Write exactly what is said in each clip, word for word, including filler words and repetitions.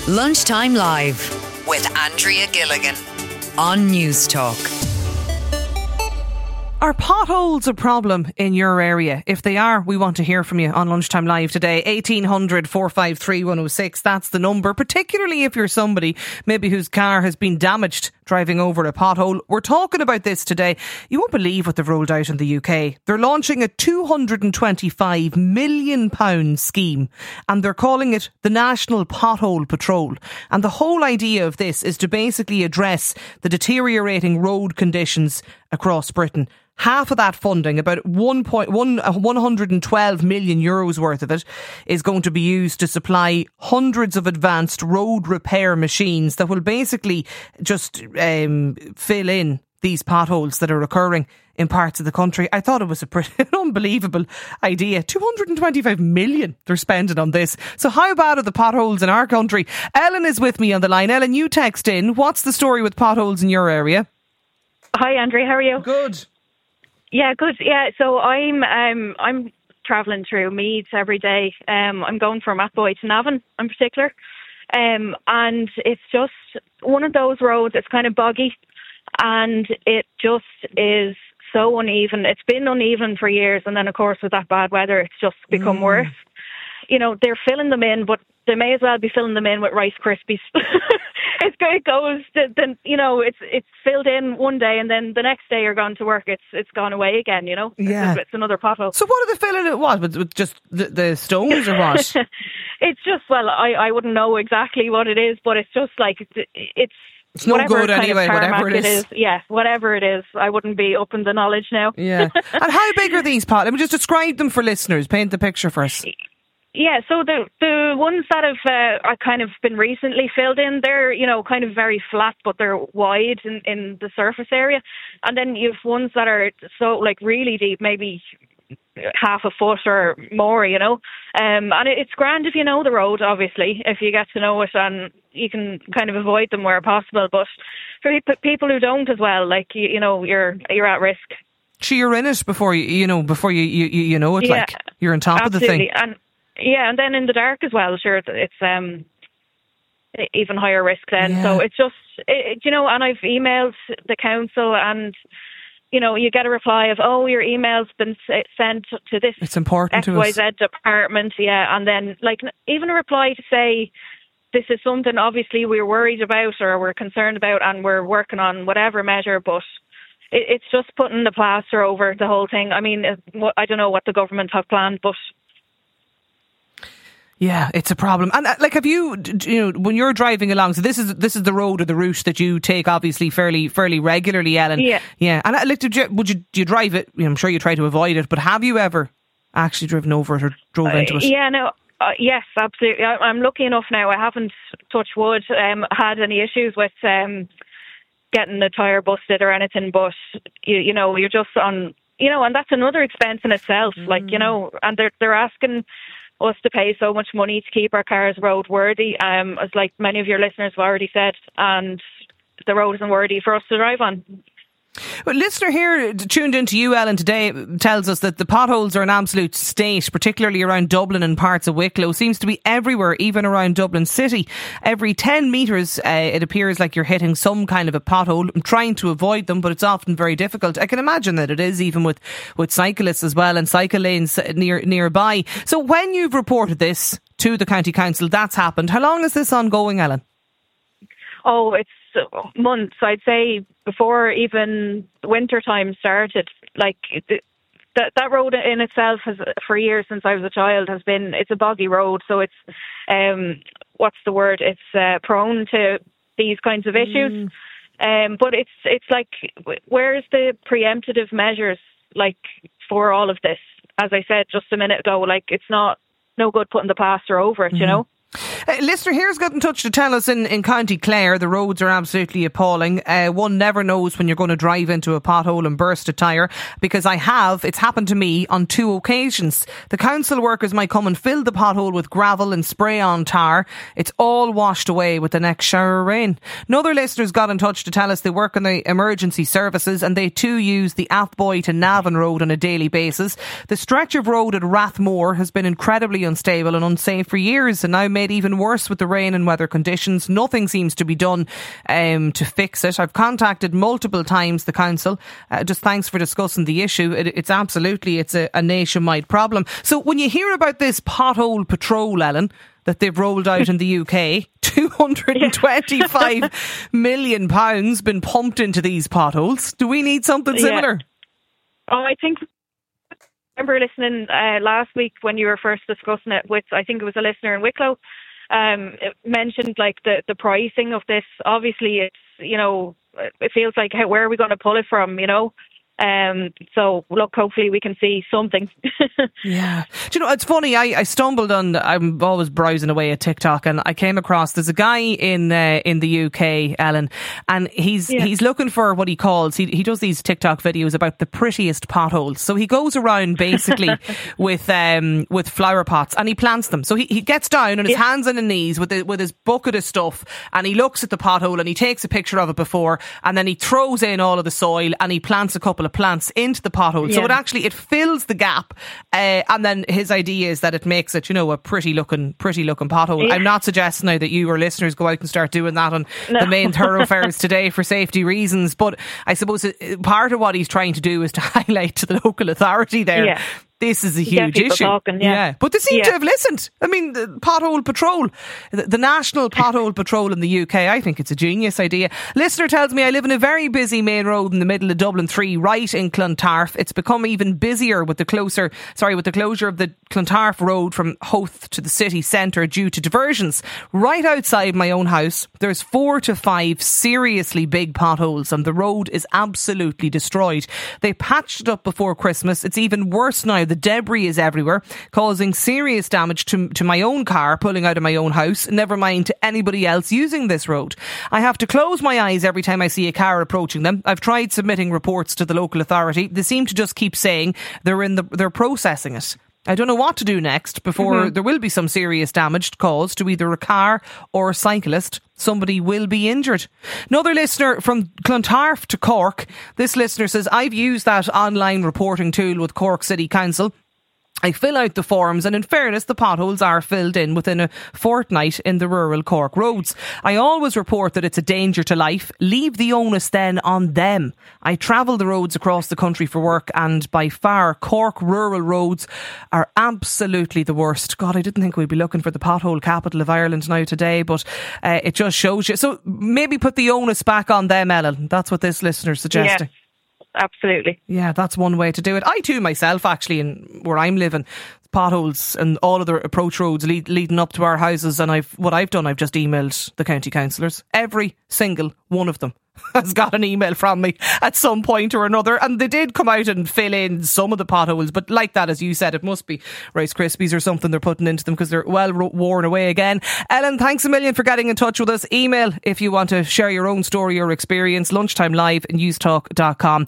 Lunchtime Live with Andrea Gilligan on News Talk. Are potholes a problem in your area? If they are, we want to hear from you on Lunchtime Live today. eighteen hundred, four five three, one oh six. That's the number, particularly if you're somebody maybe whose car has been damaged driving over a pothole. We're talking about this today. You won't believe what they've rolled out in the U K. They're launching a two hundred twenty-five million pounds scheme and they're calling it the National Pothole Patrol. And the whole idea of this is to basically address the deteriorating road conditions across Britain. Half of that funding, about one point one, one hundred twelve million euros worth of it, is going to be used to supply hundreds of advanced road repair machines that will basically just um, fill in these potholes that are occurring in parts of the country. I thought it was a pretty an unbelievable idea. two hundred twenty-five million they're spending on this. So how bad are the potholes in our country? Ellen is with me on the line. Ellen, you text in. What's the story with potholes in your area? Hi, Andrea. How are you? Good. Yeah, good. Yeah, so I'm um I'm travelling through Meads every day. Um, I'm going from Athboy to Navan in particular, um, and it's just one of those roads. It's kind of boggy, and it just is so uneven. It's been uneven for years, and then of course with that bad weather, it's just become mm. worse. You know, they're filling them in, but they may as well be filling them in with Rice Krispies. It's it goes, then you know, it's it's filled in one day, and then the next day you're gone to work, it's it's gone away again. You know, yeah, it's, it's another pothole. So what are they filling it with? With, with just the, the stones or what? It's just, well, I, I wouldn't know exactly what it is, but it's just like it's it's, it's no good anyway. Whatever it is. it is, yeah, whatever it is, I wouldn't be open to knowledge now. Yeah, and how big are these pots? Let me just describe them for listeners. Paint the picture for us. Yeah, so the the ones that have uh, are kind of been recently filled in, they're, you know, kind of very flat, but they're wide in, in the surface area. And then you've ones that are so like really deep, maybe half a foot or more, you know. Um, and it, it's grand if you know the road, obviously, if you get to know it, and you can kind of avoid them where possible. But for people who don't as well, like, you, you know, you're you're at risk. So you're in it before you, you know, before you, you, you know it, yeah, like you're on top absolutely. of the thing. And yeah, and then in the dark as well, sure, it's um, even higher risk then. Yeah. So it's just, it, you know, and I've emailed the council, and, you know, you get a reply of, oh, your email's been sent to this it's important X Y Z to us. department, yeah, and then, like, even a reply to say, this is something obviously we're worried about or we're concerned about and we're working on whatever measure, but it, it's just putting the plaster over the whole thing. I mean, I don't know what the government have planned, but... Yeah, it's a problem. And uh, like, have you, you know, when you're driving along, so this is this is the road or the route that you take, obviously fairly fairly regularly, Ellen. Yeah, yeah. And uh, like, did you, would you do you drive it? You know, I'm sure you try to avoid it, but have you ever actually driven over it or drove into it? Uh, yeah, no. Uh, yes, absolutely. I, I'm lucky enough now. I haven't, touch wood, um, had any issues with um, getting the tyre busted or anything. But you, you know, you're just on, you know, and that's another expense in itself. Mm. Like, you know, and they're they're asking us to pay so much money to keep our cars roadworthy, um, as like many of your listeners have already said, and the road isn't worthy for us to drive on. Well, listener here tuned into you, Ellen, today tells us that the potholes are an absolute state, particularly around Dublin and parts of Wicklow. Seems to be everywhere, even around Dublin city. Every ten metres, uh, it appears like you're hitting some kind of a pothole. I'm trying to avoid them, but it's often very difficult. I can imagine that it is, even with, with cyclists as well, and cycle lanes near nearby. So when you've reported this to the County Council, that's happened. How long is this ongoing, Ellen? Oh, it's months. I'd say before even winter time started. Like th- that that road in itself has, for years since I was a child, has been, it's a boggy road. So it's um what's the word? It's uh, prone to these kinds of issues. Mm. Um, but it's it's like, where's the preemptive measures like for all of this? As I said just a minute ago, like it's not no good putting the plaster over it, mm-hmm. you know. Uh, listener here's got in touch to tell us in, in County Clare the roads are absolutely appalling. Uh, one never knows when you're going to drive into a pothole and burst a tyre, because I have, it's happened to me on two occasions. The council workers might come and fill the pothole with gravel and spray on tar. It's all washed away with the next shower of rain. Another listener's got in touch to tell us they work in the emergency services and they too use the Athboy to Navan road on a daily basis. The stretch of road at Rathmore has been incredibly unstable and unsafe for years, and now made even worse with the rain and weather conditions. Nothing seems to be done um, to fix it. I've contacted multiple times the council. Uh, just thanks for discussing the issue. It, it's absolutely, it's a, a nationwide problem. So when you hear about this pothole patrol, Ellen, that they've rolled out in the U K, two hundred twenty-five million pounds been pumped into these potholes. Do we need something similar? Yeah. Oh, I think I remember listening uh, last week when you were first discussing it with, I think it was a listener in Wicklow, um, it mentioned like the, the pricing of this. Obviously, it's, you know, it feels like, hey, where are we going to pull it from, you know? Um, so look, hopefully we can see something. Yeah. Do you know, it's funny, I, I stumbled on, I'm always browsing away at TikTok, and I came across, there's a guy in uh, in the U K, Ellen, and he's yeah. he's looking for what he calls, he, he does these TikTok videos about the prettiest potholes. So he goes around basically with um with flower pots and he plants them. So he, he gets down on his yeah. hands and his knees with the, with his bucket of stuff, and he looks at the pothole and he takes a picture of it before, and then he throws in all of the soil and he plants a couple of plants into the pothole. Yeah. So it actually, it fills the gap. Uh, and then his idea is that it makes it, you know, a pretty looking, pretty looking pothole. Yeah. I'm not suggesting now that you or listeners go out and start doing that on no. the main thoroughfares today for safety reasons. But I suppose it, part of what he's trying to do is to highlight to the local authority there. Yeah. This is a huge issue. Talking, yeah. yeah. But they seem yeah. to have listened. I mean, the pothole patrol, the, the national pothole patrol in the U K, I think it's a genius idea. Listener tells me I live in a very busy main road in the middle of Dublin three, right in Clontarf. It's become even busier with the closer, sorry, with the closure of the Clontarf road from Howth to the city centre due to diversions. Right outside my own house, there's four to five seriously big potholes and the road is absolutely destroyed. They patched it up before Christmas. It's even worse now. The debris is everywhere, causing serious damage to, to my own car pulling out of my own house, never mind to anybody else using this road. I have to close my eyes every time I see a car approaching them. I've tried submitting reports to the local authority. They seem to just keep saying they're in the they're processing it. I don't know what to do next before mm-hmm. there will be some serious damage caused to either a car or a cyclist. Somebody will be injured. Another listener from Clontarf to Cork. This listener says, I've used that online reporting tool with Cork City Council. I fill out the forms and in fairness the potholes are filled in within a fortnight in the rural Cork roads. I always report that it's a danger to life. Leave the onus then on them. I travel the roads across the country for work and by far Cork rural roads are absolutely the worst. God, I didn't think we'd be looking for the pothole capital of Ireland now today, but uh, it just shows you. So maybe put the onus back on them, Ellen. That's what this listener's suggesting. Yeah. Absolutely. Yeah, that's one way to do it. I too myself, actually, in where I'm living, potholes and all of the approach roads lead, leading up to our houses, and I've what I've done, I've just emailed the county councillors. Every single one of them has got an email from me at some point or another, and they did come out and fill in some of the potholes, but like that, as you said, it must be Rice Krispies or something they're putting into them because they're well worn away again. Ellen, thanks a million for getting in touch with us. Email if you want to share your own story or experience. Lunchtime Live at newstalk dot com.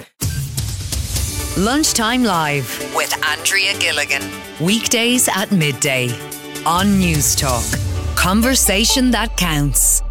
Lunchtime Live with Andrea Gilligan. Weekdays at midday on Newstalk. Conversation that counts.